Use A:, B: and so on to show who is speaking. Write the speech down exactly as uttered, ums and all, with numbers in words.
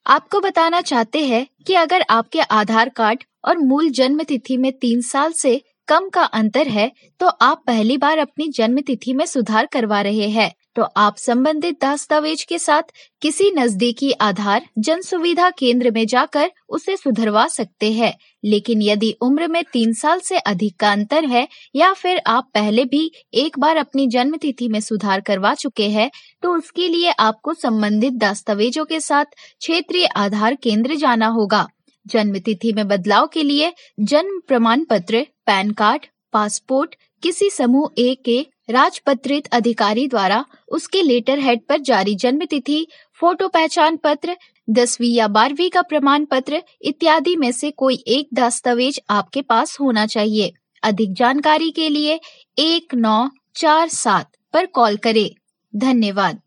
A: आपको बताना चाहते हैं कि अगर आपके आधार कार्ड और मूल जन्म तिथि में तीन साल से कम का अंतर है, तो आप पहली बार अपनी जन्म तिथि में सुधार करवा रहे हैं, तो आप संबंधित दस्तावेज के साथ किसी नजदीकी आधार जन सुविधा केंद्र में जाकर उसे सुधरवा सकते हैं। लेकिन यदि उम्र में तीन साल से अधिक का अंतर है या फिर आप पहले भी एक बार अपनी जन्म तिथि में सुधार करवा चुके हैं, तो उसके लिए आपको संबंधित दस्तावेजों के साथ क्षेत्रीय आधार केंद्र जाना होगा। जन्म तिथि में बदलाव के लिए जन्म प्रमाण पत्र, पैन कार्ड, पासपोर्ट, किसी समूह ए के राजपत्रित अधिकारी द्वारा उसके लेटर हेड पर जारी जन्म तिथि, फोटो पहचान पत्र, दसवीं या बारहवीं का प्रमाण पत्र इत्यादि में से कोई एक दस्तावेज आपके पास होना चाहिए। अधिक जानकारी के लिए एक नौ चार सात पर कॉल करें। धन्यवाद।